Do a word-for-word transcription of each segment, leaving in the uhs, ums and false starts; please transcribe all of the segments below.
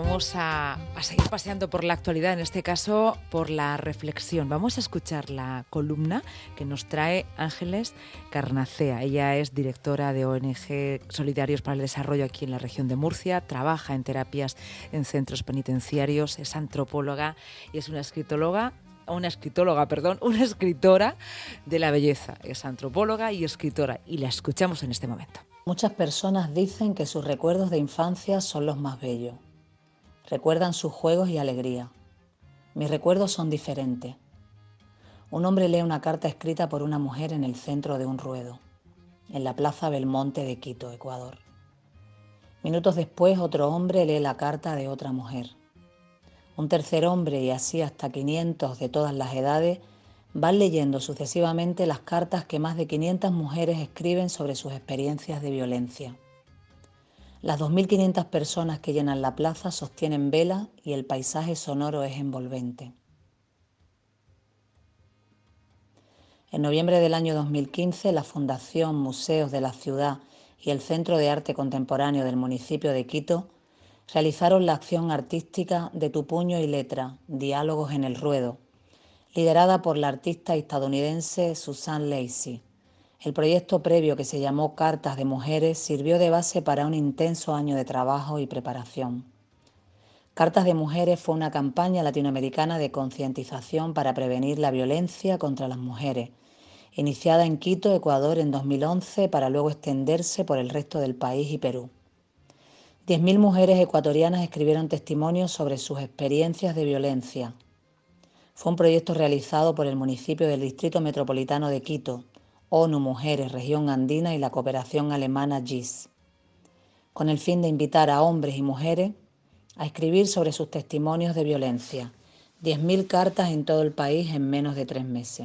vamos a, a seguir paseando por la actualidad, en este caso por la reflexión. Vamos a escuchar la columna que nos trae Ángeles Carnacea. Ella es directora de O N G Solidarios para el Desarrollo aquí en la región de Murcia, trabaja en terapias en centros penitenciarios, es antropóloga y es una escritóloga una escritóloga, perdón, una escritora de la belleza. Es antropóloga y escritora y la escuchamos en este momento. Muchas personas dicen que sus recuerdos de infancia son los más bellos. Recuerdan sus juegos y alegría. Mis recuerdos son diferentes. Un hombre lee una carta escrita por una mujer en el centro de un ruedo, en la Plaza Belmonte de Quito, Ecuador. Minutos después, otro hombre lee la carta de otra mujer. Un tercer hombre, y así hasta quinientos de todas las edades, van leyendo sucesivamente las cartas que más de quinientas mujeres escriben sobre sus experiencias de violencia. Las dos mil quinientas personas que llenan la plaza sostienen velas y el paisaje sonoro es envolvente. En noviembre del año dos mil quince, la Fundación Museos de la Ciudad y el Centro de Arte Contemporáneo del municipio de Quito realizaron la acción artística De tu puño y letra, Diálogos en el Ruedo, liderada por la artista estadounidense Susan Lacy. El proyecto previo, que se llamó Cartas de Mujeres, sirvió de base para un intenso año de trabajo y preparación. Cartas de Mujeres fue una campaña latinoamericana de concientización para prevenir la violencia contra las mujeres, iniciada en Quito, Ecuador, en dos mil once, para luego extenderse por el resto del país y Perú. diez mil mujeres ecuatorianas escribieron testimonios sobre sus experiencias de violencia. Fue un proyecto realizado por el municipio del Distrito Metropolitano de Quito, ONU Mujeres, Región Andina y la cooperación alemana G I S, con el fin de invitar a hombres y mujeres a escribir sobre sus testimonios de violencia. diez mil cartas en todo el país en menos de tres meses.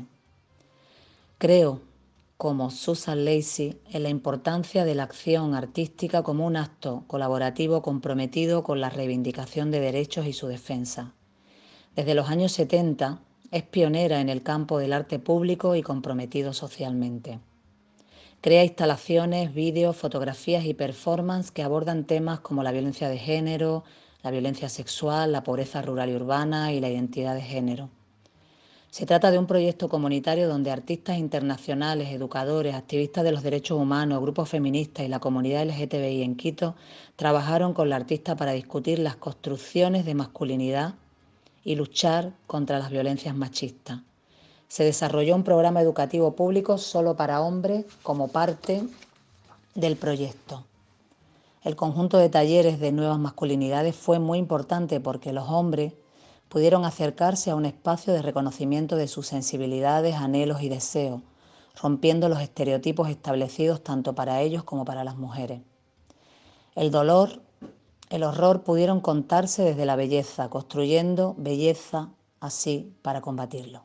Creo, como Susan Lacy, en la importancia de la acción artística como un acto colaborativo comprometido con la reivindicación de derechos y su defensa. Desde los años setenta es pionera en el campo del arte público y comprometido socialmente. Crea instalaciones, vídeos, fotografías y performances que abordan temas como la violencia de género, la violencia sexual, la pobreza rural y urbana y la identidad de género. Se trata de un proyecto comunitario donde artistas internacionales, educadores, activistas de los derechos humanos, grupos feministas y la comunidad L G T B I en Quito trabajaron con la artista para discutir las construcciones de masculinidad y luchar contra las violencias machistas. Se desarrolló un programa educativo público solo para hombres como parte del proyecto. El conjunto de talleres de nuevas masculinidades fue muy importante porque los hombres pudieron acercarse a un espacio de reconocimiento de sus sensibilidades, anhelos y deseos, rompiendo los estereotipos establecidos tanto para ellos como para las mujeres. El dolor, el horror pudieron contarse desde la belleza, construyendo belleza así para combatirlo.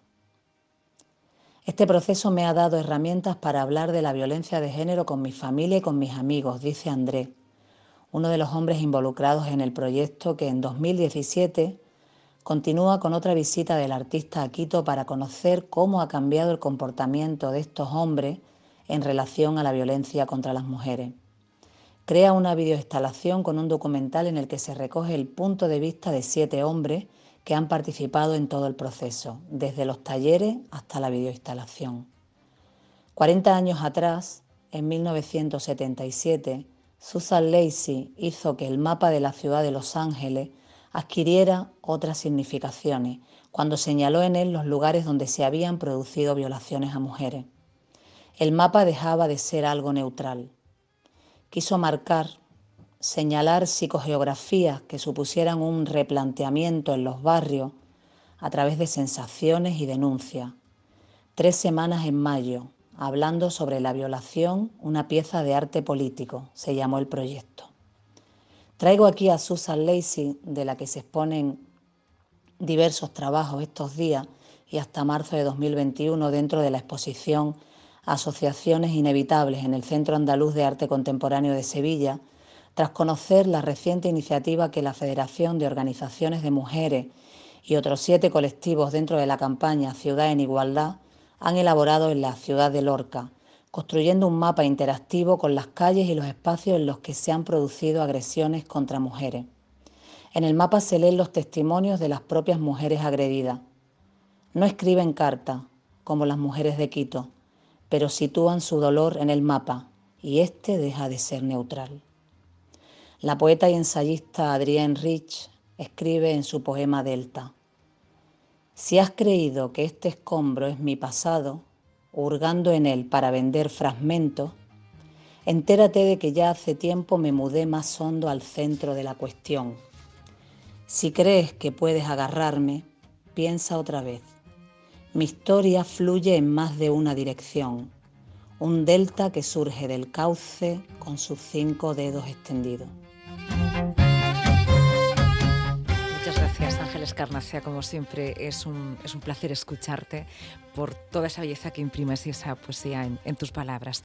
Este proceso me ha dado herramientas para hablar de la violencia de género con mi familia y con mis amigos, dice André, uno de los hombres involucrados en el proyecto que en dos mil diecisiete continúa con otra visita del artista a Quito para conocer cómo ha cambiado el comportamiento de estos hombres en relación a la violencia contra las mujeres. Crea una videoinstalación con un documental en el que se recoge el punto de vista de siete hombres que han participado en todo el proceso, desde los talleres hasta la videoinstalación. cuarenta años atrás, en mil novecientos setenta y siete, Susan Lacy hizo que el mapa de la ciudad de Los Ángeles adquiriera otras significaciones cuando señaló en él los lugares donde se habían producido violaciones a mujeres. El mapa dejaba de ser algo neutral. Quiso marcar, señalar psicogeografías que supusieran un replanteamiento en los barrios a través de sensaciones y denuncias. Tres semanas en mayo, hablando sobre la violación, una pieza de arte político, se llamó el proyecto. Traigo aquí a Susan Lacy, de la que se exponen diversos trabajos estos días y hasta marzo de dos mil veintiuno dentro de la exposición Asociaciones Inevitables en el Centro Andaluz de Arte Contemporáneo de Sevilla, tras conocer la reciente iniciativa que la Federación de Organizaciones de Mujeres y otros siete colectivos dentro de la campaña Ciudad en Igualdad han elaborado en la ciudad de Lorca, construyendo un mapa interactivo con las calles y los espacios en los que se han producido agresiones contra mujeres. En el mapa se leen los testimonios de las propias mujeres agredidas. No escriben carta, como las mujeres de Quito, pero sitúan su dolor en el mapa y éste deja de ser neutral. La poeta y ensayista Adrienne Rich escribe en su poema Delta: si has creído que este escombro es mi pasado, hurgando en él para vender fragmentos, entérate de que ya hace tiempo me mudé más hondo al centro de la cuestión. Si crees que puedes agarrarme, piensa otra vez. Mi historia fluye en más de una dirección, un delta que surge del cauce con sus cinco dedos extendidos. Muchas gracias, Ángeles Carnacea. Como siempre, es un, es un placer escucharte por toda esa belleza que imprimes y esa poesía en, en tus palabras.